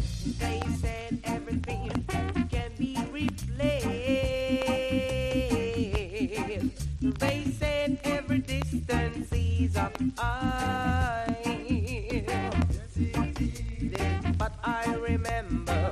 They said everything can be replaced. They said every distance is up high. But I remember